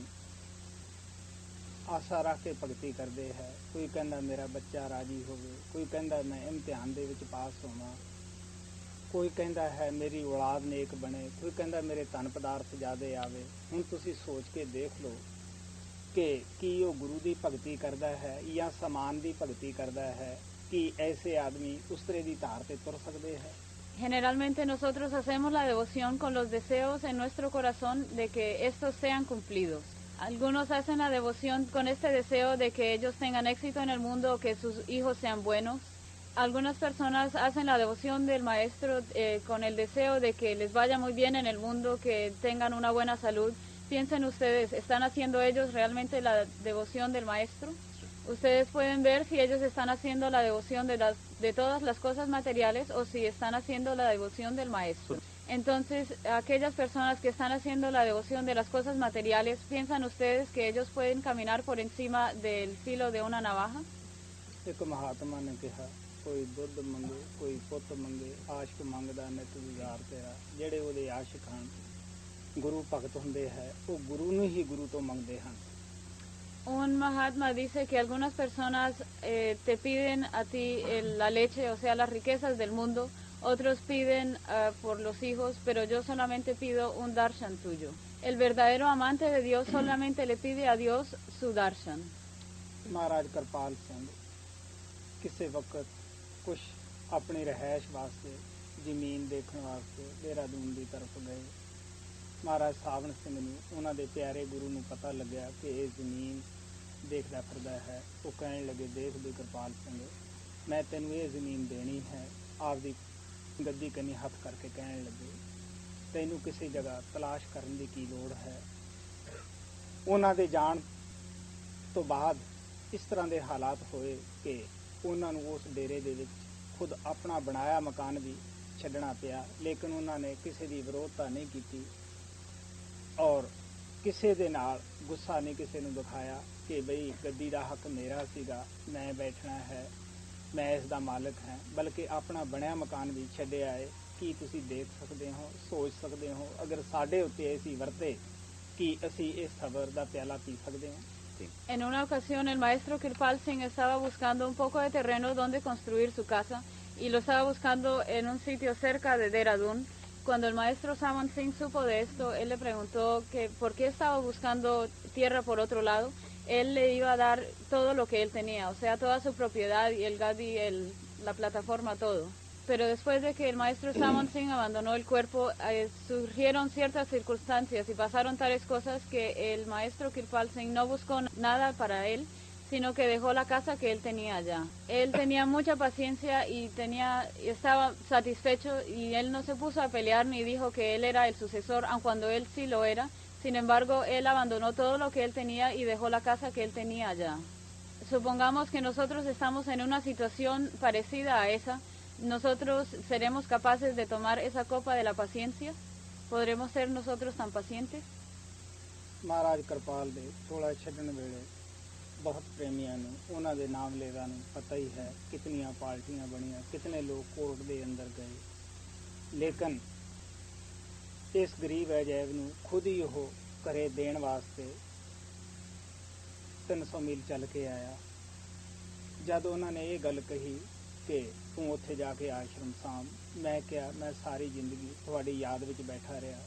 ਆਸਾ ਰੱਖ ਕੇ ਭਗਤੀ ਕਰਦੇ ਹੈ। ਕੋਈ ਕਹਿੰਦਾ ਮੇਰਾ ਬੱਚਾ ਰਾਜੀ ਹੋਵੇ, ਕੋਈ ਕਹਿੰਦਾ ਮੈਂ ਇਮਤਿਹਾਨ ਦੇ ਵਿੱਚ ਪਾਸ ਹੋਵਾਂ, ਕੋਈ ਕਹਿੰਦਾ ਹੈ ਮੇਰੀ ਔਲਾਦ ਨੇਕ ਬਣੇ, ਕੋਈ ਕਹਿੰਦਾ ਮੇਰੇ ਧਨ ਪਦਾਰਥ ਜ਼ਿਆਦੇ ਆਵੇ। ਹੁਣ ਤੁਸੀਂ ਸੋਚ ਕੇ ਦੇਖ ਲਓ ਕਿ ਕੀ ਉਹ ਗੁਰੂ ਦੀ ਭਗਤੀ ਕਰਦਾ ਹੈ ਜਾਂ ਸਮਾਨ ਦੀ ਭਗਤੀ ਕਰਦਾ ਹੈ ਕਿ ਐਸੇ ਆਦਮੀ ਉਸਤਰੇ ਦੀ ਧਾਰ ਤੇ ਤੁਰ ਸਕਦੇ ਹੈ। Generalmente nosotros hacemos la devoción con los deseos en nuestro corazón de que estos sean cumplidos. Algunos hacen la devoción con este deseo de que ellos tengan éxito en el mundo o que sus hijos sean buenos. Algunas personas hacen la devoción del maestro con el deseo de que les vaya muy bien en el mundo, que tengan una buena salud. Piensen ustedes, ¿están haciendo ellos realmente la devoción del maestro? Ustedes pueden ver si ellos están haciendo la devoción de todas las cosas materiales o si están haciendo la devoción del maestro. Entonces, aquellas personas que están haciendo la devoción de las cosas materiales, ¿piensan ustedes que ellos pueden caminar por encima del filo de una navaja? ਇੱਕ ਮਹਾਤਮਾ ਨੇ ਕਿਹਾ, ਕੋਈ ਦੁੱਧ ਮੰਗੇ, ਕੋਈ ਪੁੱਤ ਮੰਗੇ, ਆਸ਼ਕ ਮੰਗਦਾ ਨਿਤ ਗੁਜ਼ਾਰ ਤੇਰਾ। ਜਿਹੜੇ ਉਹਦੇ ਆਸ਼ਿਕ ਹਨ, ਗੁਰੂ ਭਗਤ ਹੁੰਦੇ ਹੈ, ਉਹ ਗੁਰੂ ਨੂੰ ਹੀ ਗੁਰੂ ਤੋਂ ਮੰਗਦੇ ਹਨ। Un Mahatma dice que algunas personas te piden a ti la leche, o sea, las riquezas del mundo. Otros piden por los hijos, pero yo solamente pido un darshan tuyo. El verdadero amante de Dios solamente le pide a Dios su darshan. ਮਹਾਰਾਜ ਕਿਰਪਾਲ ਸਿੰਘ ਕਿਸੇ ਵਕਤ ਕੁਛ ਆਪਣੀ ਰਹਿائش ਵਾਸਤੇ ਜ਼ਮੀਨ ਦੇਖਣ ਵਾਸਤੇ ਦੇਹਰਾਦੂਨ ਦੀ ਤਰਫ ਗਏ। ਮਹਾਰਾਜ ਸਾਵਣ ਸਿੰਘ ਨੂੰ ਉਹਨਾਂ ਦੇ ਪਿਆਰੇ ਗੁਰੂ ਨੂੰ ਪਤਾ ਲੱਗਿਆ ਕਿ ਇਹ ਜ਼ਮੀਨ ਦੇਖਦਾ ਫਿਰਦਾ ਹੈ। ਉਹ ਕਹਿਣ ਲੱਗੇ, ਦੇਖ ਵੀ ਕਿਰਪਾਲ ਸਿੰਘ, ਮੈਂ ਤੈਨੂੰ ਇਹ ਜ਼ਮੀਨ ਦੇਣੀ ਹੈ। ਆਪਦੀ ਗੱਦੀ ਕੰਨੀ ਹੱਥ ਕਰਕੇ ਕਹਿਣ ਲੱਗੇ, ਤੈਨੂੰ ਕਿਸੇ ਜਗ੍ਹਾ ਤਲਾਸ਼ ਕਰਨ ਦੀ ਕੀ ਲੋੜ ਹੈ। ਉਹਨਾਂ ਦੇ ਜਾਣ ਤੋਂ ਬਾਅਦ ਇਸ ਤਰ੍ਹਾਂ ਦੇ ਹਾਲਾਤ ਹੋਏ ਕਿ ਉਹਨਾਂ ਨੂੰ ਉਸ ਡੇਰੇ ਦੇ ਵਿੱਚ ਖੁਦ ਆਪਣਾ ਬਣਾਇਆ ਮਕਾਨ ਵੀ ਛੱਡਣਾ ਪਿਆ। ਲੇਕਿਨ ਉਹਨਾਂ ਨੇ ਕਿਸੇ ਦੀ ਵਿਰੋਧਤਾ ਨਹੀਂ ਕੀਤੀ ਔਰ ਕਿਸੇ ਦੇ ਨਾਲ ਗੁੱਸਾ ਨਹੀਂ ਕਿਸੇ ਨੂੰ ਦਿਖਾਇਆ ਕਿ ਬਈ ਗੱਦੀ ਦਾ ਹੱਕ ਮੇਰਾ ਸੀਗਾ, ਮੈਂ ਬੈਠਣਾ ਹੈ, ਮੈਂ ਇਸ ਦਾ ਮਾਲਕ ਹਾਂ, ਬਲਕਿ ਆਪਣਾ ਬਣਿਆ ਮਕਾਨ ਵੀ ਛੱਡਿਆ ਹੈ। ਕੀ ਤੁਸੀਂ ਦੇਖ ਸਕਦੇ ਹੋ, ਸੋਚ ਸਕਦੇ ਹੋ, ਅਗਰ ਸਾਡੇ ਉੱਤੇ ਐਸੀ ਵਰਤੇ ਕਿ ਅਸੀਂ ਇਸ ਸਬਰ ਦਾ ਪਿਆਲਾ ਪੀ ਸਕਦੇ ਹਾਂ। Sí. En una ocasión el maestro Kirpal Singh estaba buscando un poco de terreno donde construir su casa y lo estaba buscando en un sitio cerca de Dehradun. Cuando el maestro Samant Singh supo de esto, él le preguntó que por qué estaba buscando tierra por otro lado. Él le iba a dar todo lo que él tenía, o sea, toda su propiedad y el gadi, la plataforma, todo. Pero después de que el maestro Samant Singh abandonó el cuerpo, surgieron ciertas circunstancias y pasaron tales cosas que el maestro Kirpal Singh no buscó nada para él, sino que dejó la casa que él tenía allá. Él tenía mucha paciencia y estaba satisfecho y él no se puso a pelear ni dijo que él era el sucesor, aun cuando él sí lo era. Sin embargo, él abandonó todo lo que él tenía y dejó la casa que él tenía allá. Supongamos que nosotros estamos en una situación parecida a esa. ¿Nosotros seremos capaces de tomar esa copa de la paciencia? ¿Podremos ser nosotros tan pacientes? ਮਹਾਰਾਜ ਕਿਰਪਾਲ ਦੇ ਥੋੜਾ ਛੱਡਣ ਵੇਲੇ ਬਹੁਤ ਪ੍ਰੇਮੀਆਂ ਨੂੰ ਉਹਨਾਂ ਦੇ ਨਾਮ ਲੇਵਾ ਨੂੰ ਪਤਾ ਹੀ ਹੈ ਕਿਤਨੀਆਂ ਪਾਰਟੀਆਂ ਬਣੀਆਂ, ਕਿਤਨੇ ਲੋਕ ਕੋਰਟ ਦੇ ਅੰਦਰ ਗਏ, ਲੇਕਿਨ ਇਸ ਗਰੀਬ ਅਜੈਬ ਨੂੰ ਖੁਦ ਹੀ ਉਹ ਘਰੇ ਦੇਣ ਵਾਸਤੇ 300 ਮੀਲ ਚੱਲ ਕੇ ਆਇਆ। ਜਦ ਉਹਨਾਂ ਨੇ ਇਹ ਗੱਲ ਕਹੀ ਕਿ ਤੂੰ ਉੱਥੇ ਜਾ ਕੇ ਆਸ਼ਰਮ ਸਾਂਭ, ਮੈਂ ਕਿਹਾ ਮੈਂ ਸਾਰੀ ਜ਼ਿੰਦਗੀ ਤੁਹਾਡੀ ਯਾਦ ਵਿੱਚ ਬੈਠਾ ਰਿਹਾ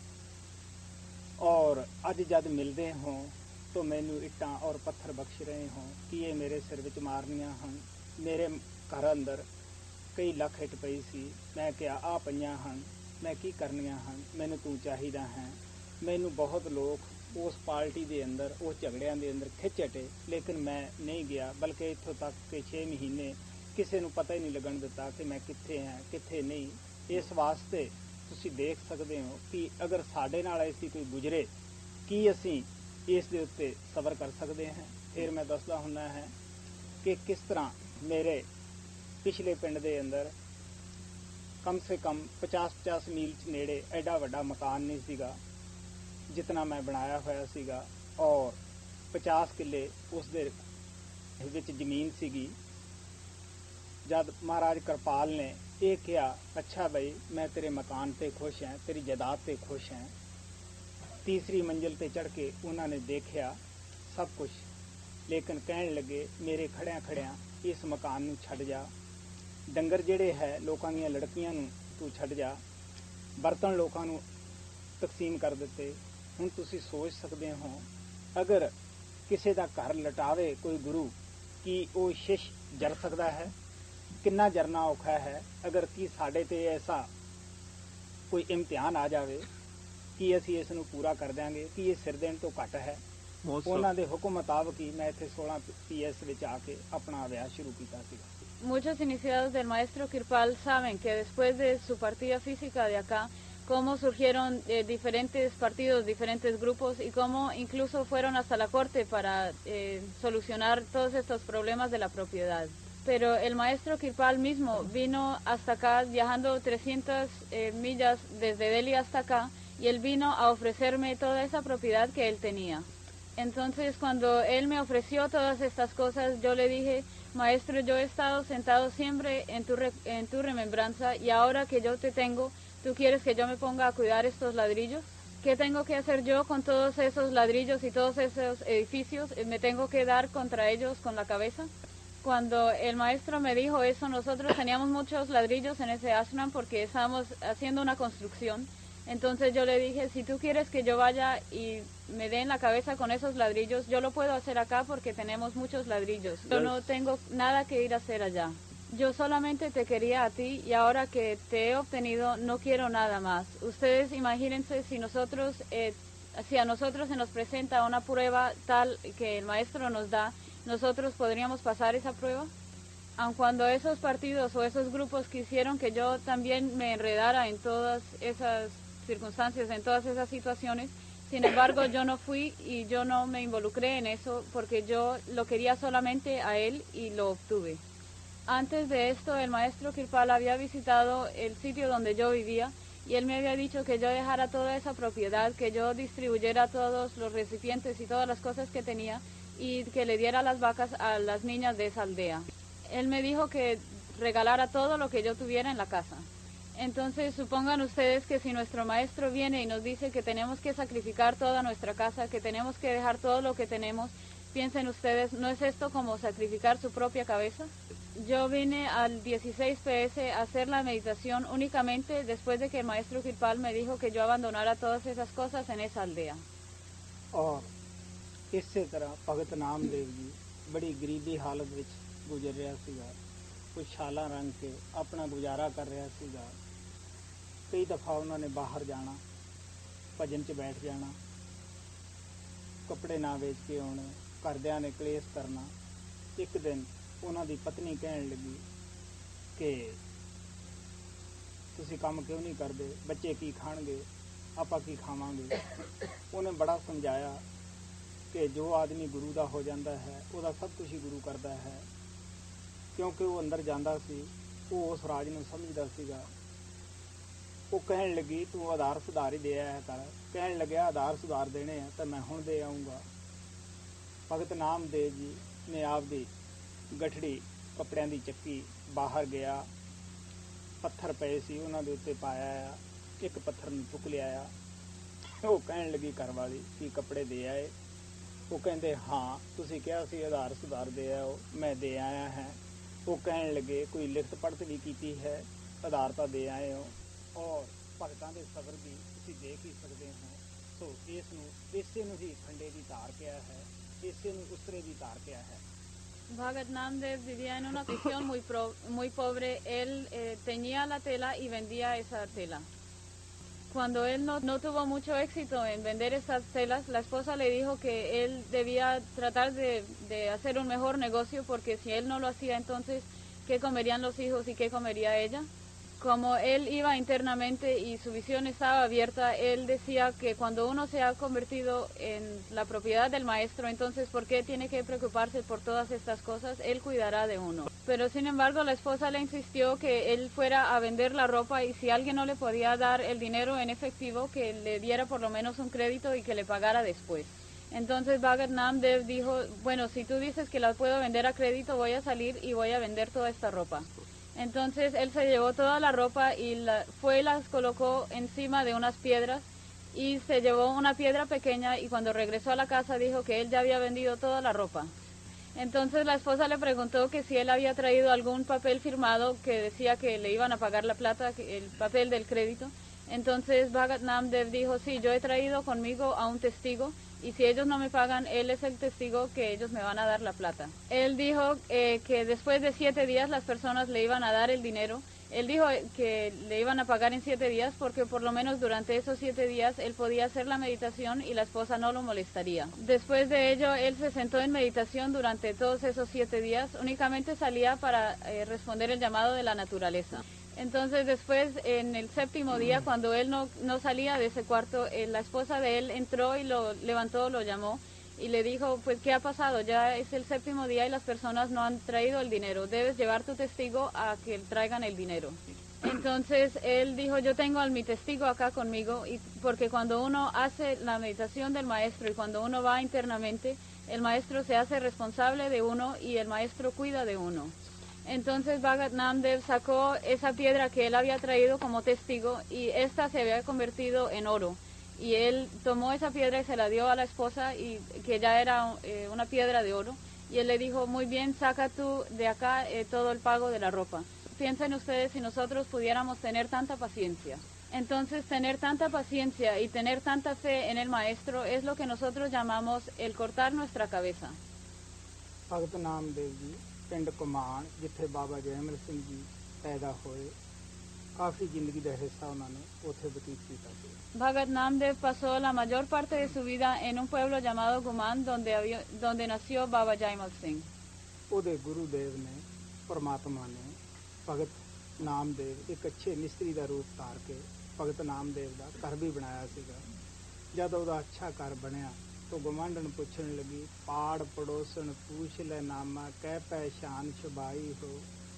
ਔਰ ਅੱਜ ਜਦ ਮਿਲਦੇ ਹੋ तो मैनू इट्टां और पत्थर बख्श रहे हो कि ये मेरे सिर विच मारनियां हन। मेरे घर अंदर कई लख हिट पई सी, मैं क्या आ पईयां हन, मैं की करनियां हन, मैनू तू चाहिदा है। मैनू बहुत लोग उस पार्टी दे अंदर उस झगड़ियां दे अंदर खिच हटे, लेकिन मैं नहीं गया, बल्कि इत्थों तक कि 6 महीने किसी नू पता ही नहीं लगन दिता कि मैं कित्थे हैं कित्थे नहीं। इस वास्ते तुसीं देख सकदे हो कि अगर साडे नाल ऐसी कोई गुजरे कि असीं इस दे उत्ते सबर कर सकते हैं। फिर मैं दसदा हुंदा है कि किस तरह मेरे पिछले पिंड दे अंदर कम से कम 50-50 मील नेड़े एडा वड्डा मकान नहीं सीगा जितना मैं बनाया होया सीगा, और 50 किले उस दे विच जमीन सीगी। जद महाराज किरपाल ने ये कहा, अच्छा बई मैं तेरे मकान ते खुश हैं, तेरी जायदाद ते खुश हैं। तीसरी मंजिल ते चढ़ के उन्होंने देखा सब कुछ, लेकिन कहन लगे मेरे खड़िया खड़िया इस मकान नू छड़ जा, डंगर जेड़े है लोकां दीयां लड़कियां नू तू छड़ जा, बर्तन लोकां नू तकसीम कर दिते। हुण तुसीं सोच सकदे हो अगर किसी दा घर लटावे कोई गुरु कि वो शिश जर सकदा है, किन्ना जरना औखा है। अगर कि साडे ते ऐसा कोई इम्तिहान आ जावे कि असीं इस नूं पूरा कर देंगे कि ये सिर देण तो घट है। उन्हां दे हुक्म मुताबिक ही मैं इत्थे 16 PS विच आके अपना अभ्यास शुरू कीता सीगा। Muchos iniciados del maestro Kirpal saben que después de su partida física de acá, cómo surgieron diferentes partidos, diferentes grupos y cómo incluso fueron hasta la corte para solucionar todos estos problemas de la propiedad. Pero el maestro Kirpal mismo vino hasta acá viajando 300 millas desde Delhi hasta acá, y él vino a ofrecerme toda esa propiedad que él tenía. Entonces, cuando él me ofreció todas estas cosas, yo le dije, maestro, yo he estado sentado siempre en tu remembranza, y ahora que yo te tengo, ¿tú quieres que yo me ponga a cuidar estos ladrillos? ¿Qué tengo que hacer yo con todos esos ladrillos y todos esos edificios? ¿Me tengo que dar contra ellos con la cabeza? Cuando el maestro me dijo eso, nosotros teníamos muchos ladrillos en ese ashram porque estábamos haciendo una construcción. Entonces yo le dije, si tú quieres que yo vaya y me dé en la cabeza con esos ladrillos, yo lo puedo hacer acá porque tenemos muchos ladrillos. Yo no tengo nada que ir a hacer allá. Yo solamente te quería a ti, y ahora que te he obtenido no quiero nada más. Ustedes imagínense si a nosotros se nos presenta una prueba tal que el maestro nos da, ¿nosotros podríamos pasar esa prueba? Aun cuando esos partidos o esos grupos quisieron que yo también me enredara en todas esas circunstancias, en todas esas situaciones, sin embargo yo no fui y yo no me involucré en eso porque yo lo quería solamente a él y lo obtuve. Antes de esto, el maestro Kirpal había visitado el sitio donde yo vivía y él me había dicho que yo dejara toda esa propiedad, que yo distribuyera todos los recipientes y todas las cosas que tenía y que le diera las vacas a las niñas de esa aldea. Él me dijo que regalara todo lo que yo tuviera en la casa. Entonces, supongan ustedes que si nuestro maestro viene y nos dice que tenemos que sacrificar toda nuestra casa, que tenemos que dejar todo lo que tenemos, Piensen ustedes, ¿no es esto como sacrificar su propia cabeza? Yo vine al 16 PS a hacer la meditación únicamente después de que el maestro Kirpal me dijo que yo abandonara todas esas cosas en esa aldea. ਔਰ ਇਸੇ ਤਰ੍ਹਾਂ ਭਗਤ ਨਾਮਦੇਵ ਜੀ ਬੜੀ ਗਰੀਬੀ ਹਾਲਤ ਵਿੱਚ ਗੁਜ਼ਰ ਰਿਹਾ ਸੀਗਾ। ਕੁਝ ਛਾਲਾਂ ਰੰਗ ਕੇ ਆਪਣਾ ਗੁਜ਼ਾਰਾ ਕਰ ਰਿਹਾ ਸੀਗਾ। ਕਈ ਦਫਾ ਉਹਨਾਂ ਨੇ ਬਾਹਰ ਜਾਣਾ, ਭਜਨ 'ਚ ਬੈਠ ਜਾਣਾ, ਕੱਪੜੇ ਨਾ ਵੇਚ ਕੇ ਆਉਣੇ, ਘਰਦਿਆਂ ਨੇ ਕਲੇਸ਼ ਕਰਨਾ। ਇੱਕ ਦਿਨ ਉਹਨਾਂ ਦੀ ਪਤਨੀ ਕਹਿਣ ਲੱਗੀ ਕਿ ਤੁਸੀਂ ਕੰਮ ਕਿਉਂ ਨਹੀਂ ਕਰਦੇ, ਬੱਚੇ ਕੀ ਖਾਣਗੇ, ਆਪਾਂ ਕੀ ਖਾਵਾਂਗੇ। ਉਹਨੇ ਬੜਾ ਸਮਝਾਇਆ ਕਿ ਜੋ ਆਦਮੀ ਗੁਰੂ ਦਾ ਹੋ ਜਾਂਦਾ ਹੈ ਉਹਦਾ ਸਭ ਕੁਝ ਹੀ ਗੁਰੂ ਕਰਦਾ ਹੈ, ਕਿਉਂਕਿ ਉਹ ਅੰਦਰ ਜਾਂਦਾ ਸੀ, ਉਹ ਉਸ ਰਾਜ ਨੂੰ ਸਮਝਦਾ ਸੀਗਾ। ਉਹ ਕਹਿਣ ਲੱਗੀ ਤੂੰ ਆਧਾਰ ਸੁਧਾਰ ਹੀ ਦੇ ਆਇਆ ਕਰ। ਕਹਿਣ ਲੱਗਿਆ ਆਧਾਰ ਸੁਧਾਰ ਦੇਣੇ ਆ ਤਾਂ ਮੈਂ ਹੁਣ ਦੇ ਆਊਂਗਾ। ਭਗਤ ਨਾਮਦੇਵ ਜੀ ਨੇ ਆਪਦੀ ਗਠੜੀ ਕੱਪੜਿਆਂ ਦੀ ਚੱਕੀ, ਬਾਹਰ ਗਿਆ, ਪੱਥਰ ਪਏ ਸੀ ਉਹਨਾਂ ਦੇ ਉੱਤੇ ਪਾਇਆ ਆ, ਇੱਕ ਪੱਥਰ ਨੂੰ ਚੁੱਕ ਲਿਆ ਆ। ਉਹ ਕਹਿਣ ਲੱਗੀ ਘਰ ਵਾਲੀ ਕੀ ਕੱਪੜੇ ਦੇ ਆਏ? ਉਹ ਕਹਿੰਦੇ ਹਾਂ ਤੁਸੀਂ ਕਿਹਾ ਸੀ ਆਧਾਰ ਸੁਧਾਰ ਦੇ ਆਓ, ਮੈਂ ਦੇ ਆਇਆ ਹੈ। ਉਹ ਕਹਿਣ ਲੱਗੇ ਕੋਈ ਲਿਖਤ ਪੜ੍ਹਤ ਵੀ ਕੀਤੀ ਹੈ, ਆਧਾਰ ਤਾਂ ਦੇ ਆਏ ਹੋ। ਔਰ ਭਗਤਾਂ ਦੇ ਸਬਰ ਵੀ ਤੁਸੀਂ ਦੇਖ ਹੀ ਸਕਦੇ ਹੋ। ਸੋ ਇਸੇ ਨੂੰ ਹੀ ਖੰਡੇ ਦੀ ਧਾਰ ਕਿਹਾ ਹੈ, ਇਸੇ ਨੂੰ ਉਸਰੇ ਦੀ ਧਾਰ ਕਿਹਾ ਹੈ। Bhagat Namdev vivía en una prisión muy pobre. Él teñía la tela y vendía esa tela. Cuando él no tuvo mucho éxito en vender esas telas, la esposa le dijo que él debía tratar de hacer un mejor negocio, porque si él no lo hacía, entonces, ¿qué comerían los hijos y qué comería ella? Como él iba internamente y su visión estaba abierta, él decía que cuando uno se ha convertido en la propiedad del maestro, entonces ¿por qué tiene que preocuparse por todas estas cosas? Él cuidará de uno. Pero sin embargo la esposa le insistió que él fuera a vender la ropa, y si alguien no le podía dar el dinero en efectivo, que le diera por lo menos un crédito y que le pagara después. Entonces Bhagat Namdev dijo, bueno, si tú dices que la puedo vender a crédito, voy a salir y voy a vender toda esta ropa. Entonces él se llevó toda la ropa y fue y las colocó encima de unas piedras, y se llevó una piedra pequeña, y cuando regresó a la casa dijo que él ya había vendido toda la ropa. Entonces la esposa le preguntó que si él había traído algún papel firmado que decía que le iban a pagar la plata, el papel del crédito. Entonces Bhagat Namdev dijo, sí, yo he traído conmigo a un testigo, y si ellos no me pagan, él es el testigo que ellos me van a dar la plata. Él dijo que después de 7 días las personas le iban a dar el dinero. Él dijo que le iban a pagar en 7 días porque por lo menos durante esos 7 días él podía hacer la meditación y la esposa no lo molestaría. Después de ello, él se sentó en meditación durante todos esos 7 días. Únicamente salía para responder el llamado de la naturaleza. Entonces después, en el 7º día, cuando él no salía de ese cuarto, la esposa de él entró y lo levantó, lo llamó y le dijo, pues ¿qué ha pasado? Ya es el 7º día y las personas no han traído el dinero, debes llevar tu testigo a que traigan el dinero. Entonces él dijo, yo tengo a mi testigo acá conmigo, y porque cuando uno hace la meditación del maestro y cuando uno va internamente, el maestro se hace responsable de uno y el maestro cuida de uno. Entonces Bhagat Namdev sacó esa piedra que él había traído como testigo, y esta se había convertido en oro. Y él tomó esa piedra y se la dio a la esposa, y que ya era una piedra de oro. Y él le dijo, muy bien, saca tú de acá todo el pago de la ropa. Piensen ustedes si nosotros pudiéramos tener tanta paciencia. Entonces tener tanta paciencia y tener tanta fe en el maestro es lo que nosotros llamamos el cortar nuestra cabeza. ਭਗਤ ਨਾਮਦੇਵ ਜੀ ਪਿੰਡ ਕੁਮਾਣ, ਜਿੱਥੇ ਬਾਬਾ ਜੈਮਲ ਸਿੰਘ ਜੀ ਪੈਦਾ ਹੋਏ, ਕਾਫੀ ਜ਼ਿੰਦਗੀ ਦਾ ਹਿੱਸਾ ਉਹਨਾਂ ਨੇ ਉੱਥੇ ਬਤੀਤ ਕੀਤਾ ਸੀ। Bhagat Namdev pasó la mayor parte de su vida en un pueblo llamado Guman, donde nació Baba Jaimal Singh. ਉਹਦੇ ਗੁਰੂਦੇਵ ਨੇ, ਪਰਮਾਤਮਾ ਨੇ, ਭਗਤ ਨਾਮਦੇਵ ਇੱਕ ਅੱਛੇ ਮਿਸਤਰੀ ਦਾ ਰੂਪ ਧਾਰ ਕੇ ਭਗਤ ਨਾਮਦੇਵ ਦਾ ਘਰ ਵੀ ਬਣਾਇਆ ਸੀਗਾ। ਜਦ ਉਹਦਾ ਅੱਛਾ ਘਰ ਬਣਿਆ तो गुमांडन पूछने लगी, पाड़ पड़ोसन पूछ ले नामा, कह पहचान छुबाई हो,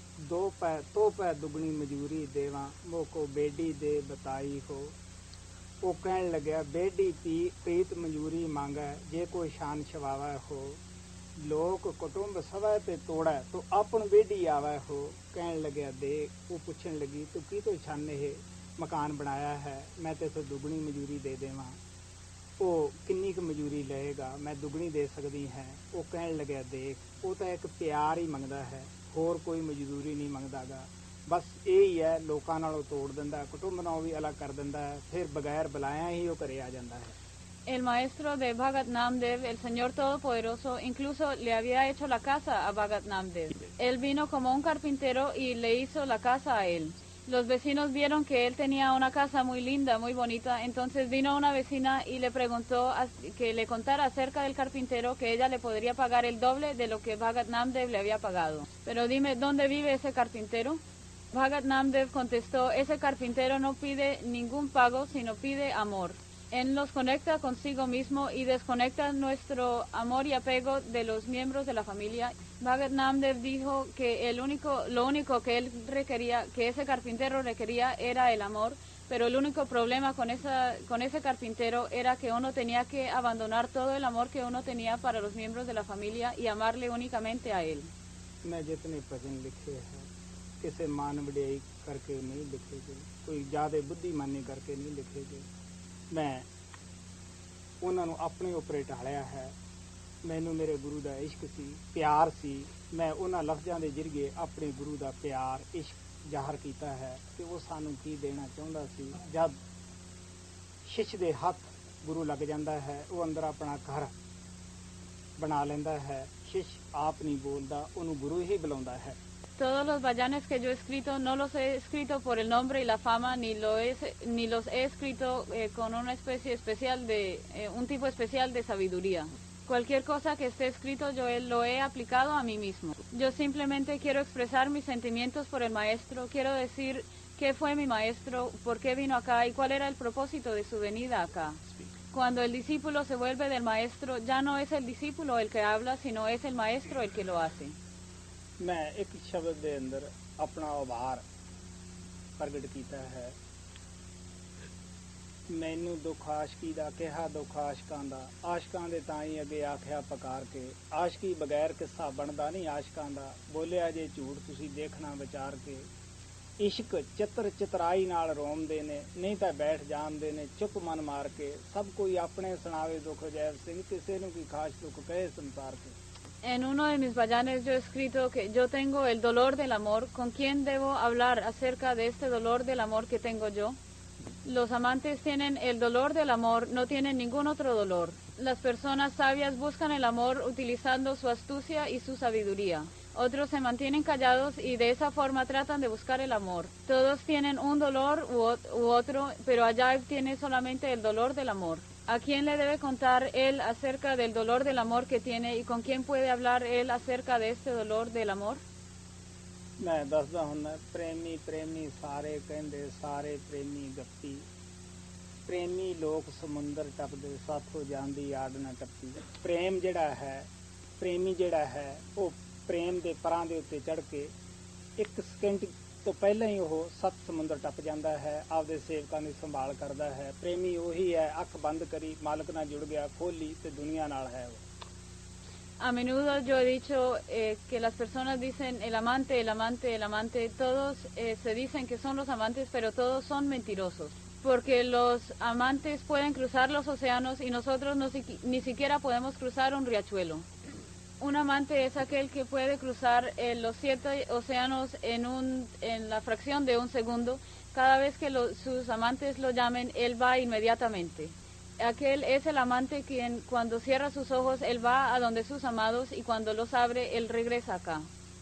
तो पै दुगनी मजूरी देवा, मोको बेडी दे बताई हो। वो कहन लग्या, बेडी प्रीत मजूरी मांगे, जे कोई शान छवावे हो, लोक कुटुंब सवै ते तोड़े, तो अपन बेडी आवे हो। कहन लग्या देख, वो पूछने लगी, तू की तो छाने है मकान बनाया है, मैं तेरे दुगनी मजूरी दे देवा। ਉਹ ਕਿੰਨੀ ਕੁ ਮਜ਼ਦੂਰੀ ਲਏਗਾ, ਮੈਂ ਦੁੱਗਣੀ ਦੇ ਸਕਦੀ ਹੈ। ਉਹ ਕਹਿਣ ਲੱਗਿਆ, ਦੇਖ ਉਹ ਤਾਂ ਇੱਕ ਪਿਆਰ ਹੀ ਮੰਗਦਾ ਹੈ, ਹੋਰ ਕੋਈ ਮਜ਼ਦੂਰੀ ਨਹੀਂ ਮੰਗਦਾਗਾ। ਬਸ ਇਹ ਹੀ ਹੈ, ਲੋਕਾਂ ਨਾਲੋਂ ਤੋੜ ਦਿੰਦਾ, ਕੁਟੁੰਬ ਨਾਲੋਂ ਵੀ ਅਲੱਗ ਕਰ ਦਿੰਦਾ ਹੈ, ਫਿਰ ਬਗੈਰ ਬੁਲਾਇਆ ਹੀ ਉਹ ਘਰੇ ਆ ਜਾਂਦਾ ਹੈ। El maestro de Bhagat Namdev, el Señor Todopoderoso, incluso le había hecho la casa a Bhagat Namdev. Él vino como un carpintero y le hizo la casa a él. Los vecinos vieron que él tenía una casa muy linda, muy bonita, entonces vino una vecina y le preguntó que le contara acerca del carpintero, que ella le podría pagar el doble de lo que Bhagat Namdev le había pagado. Pero dime, ¿dónde vive ese carpintero? Bhagat Namdev contestó, ese carpintero no pide ningún pago, sino pide amor. Él nos conecta consigo mismo y desconecta nuestro amor y apego de los miembros de la familia. Bhagat Namdev dijo que lo único que él requería, que ese carpintero requería, era el amor, pero el único problema con ese carpintero era que uno tenía que abandonar todo el amor que uno tenía para los miembros de la familia y amarle únicamente a él. मैं जितने भजन लिखे हैं किसी मान वडियाई करके नहीं लिखे गए, कोई ज़्यादा बुद्धिमानी करके नहीं लिखे गए। मैं उन्होंने अपने ऊपर ढालिया है। मैनू मेरे गुरु का इश्क सी, प्यार सी। मैं उन्होंने लफ्ज़ों के जरिए अपने गुरु का प्यार इश्क ਜ਼ਾਹਰ ਕੀਤਾ ਹੈ ਕਿ ਉਹ ਸਾਨੂੰ ਕੀ ਦੇਣਾ ਚਾਹੁੰਦਾ ਸੀ। ਜਦ ਸ਼ਿਸ਼ ਦੇ ਹੱਥ ਗੁਰੂ ਲੱਗ ਜਾਂਦਾ ਹੈ, ਉਹ ਅੰਦਰ ਆਪਣਾ ਘਰ ਬਣਾ ਲੈਂਦਾ ਹੈ। ਸ਼ਿਸ਼ ਆਪ ਨਹੀਂ ਬੋਲਦਾ, ਉਹਨੂੰ ਗੁਰੂ ਹੀ ਬੁਲਾਉਂਦਾ ਹੈ। Todos los vayanes que yo he escrito no los he escrito por el nombre y la fama, ni los he escrito con una especie especial un tipo especial de sabiduría. Cualquier cosa que esté escrito yo lo he aplicado a mí mismo. Yo simplemente quiero expresar mis sentimientos por el maestro, quiero decir qué fue mi maestro, por qué vino acá y cuál era el propósito de su venida acá. Cuando el discípulo se vuelve del maestro, ya no es el discípulo el que habla, sino es el maestro el que lo hace. मैं एक शब्द के अंदर अपना आभार प्रगट किया है। मैनू दुख आशकी दा कहा, दुख आशकां दा, आशकां दे ताई अगे आख्या पकार के, आशकी बगैर किस्सा बनदा नहीं आशकां दा, बोलिया जे झूठ तुसी देखना विचार के। इश्क चितराई नाल रोमदे ने, नहीं तां बैठ जांदे ने चुप मन मार के। सब कोई अपने सुनावे दुख जैव सिंह, किसे नूं की खास दुख कहे संसार के। En uno de mis vayanes yo he escrito que yo tengo el dolor del amor. ¿Con quién debo hablar acerca de este dolor del amor que tengo yo? Los amantes tienen el dolor del amor, no tienen ningún otro dolor. Las personas sabias buscan el amor utilizando su astucia y su sabiduría. Otros se mantienen callados y de esa forma tratan de buscar el amor. Todos tienen un dolor u otro, pero allá tiene solamente el dolor del amor. ¿A quién le debe contar él acerca del dolor del amor que tiene y con quién puede hablar él acerca de este dolor del amor? मैं दसदा हुंदा, प्रेमी प्रेमी सारे कहंदे, सारे प्रेमी गप्पी। प्रेमी लोक समुंदर टपदे, साथों जांदी आड़ ना टप्पी। प्रेम जिहड़ा है, प्रेमी जिहड़ा है, वो प्रेम दे परां दे उत्ते चढ़ के एक सेकंड तो पहले ही वो 7 समुंदर टप जाता है, आपदे सेवकां दी संभाल करता है। प्रेमी वही है, अख बंद करी मालिक नाल जुड़ गया, खोली ते दुनिया नाल है वो। A menudo yo he dicho que las personas dicen el amante, el amante, el amante. Todos se dicen que son los amantes, pero todos son mentirosos. Porque los amantes pueden cruzar los océanos y nosotros ni siquiera podemos cruzar un riachuelo. Un amante es aquel que puede cruzar los 7 océanos en la fracción de un segundo. Cada vez que sus amantes lo llamen, él va inmediatamente. Aquel es el amante quien cuando cierra sus ojos, él va a donde sus amados y cuando los abre, él regresa acá.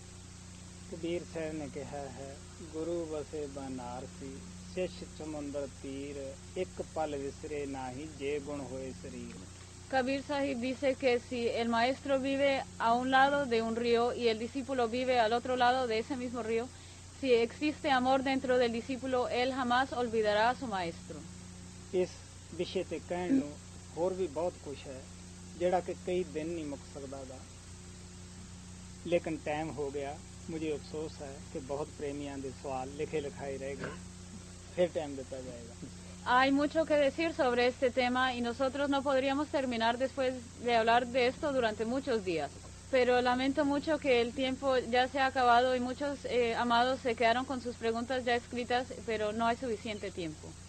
Kabir साहब ने कहा है, गुरु बसे बनारसी, शिष समुंदर तीर, एक पल विसरे नाही, जे गुण होए शरीर। Kabir Sahib dice que si el maestro vive a un lado de un río y el discípulo vive al otro lado de ese mismo río, si existe amor dentro del discípulo, él jamás olvidará a su maestro. इस विषय ते कहण नूं होर भी बहुत कुछ है जिहड़ा कि कई दिन नहीं मुक सकदा गा, लेकिन टाइम हो गया। मुझे अफसोस है कि बहुत प्रेमियां दे सवाल लिखे लिखाए रह गए, फिर टाइम दिता जाएगा। Hay mucho que decir sobre este tema y nosotros no podríamos terminar después de hablar de esto durante muchos días. Pero lamento mucho que el tiempo ya se ha acabado y muchos amados se quedaron con sus preguntas ya escritas, pero no hay suficiente tiempo.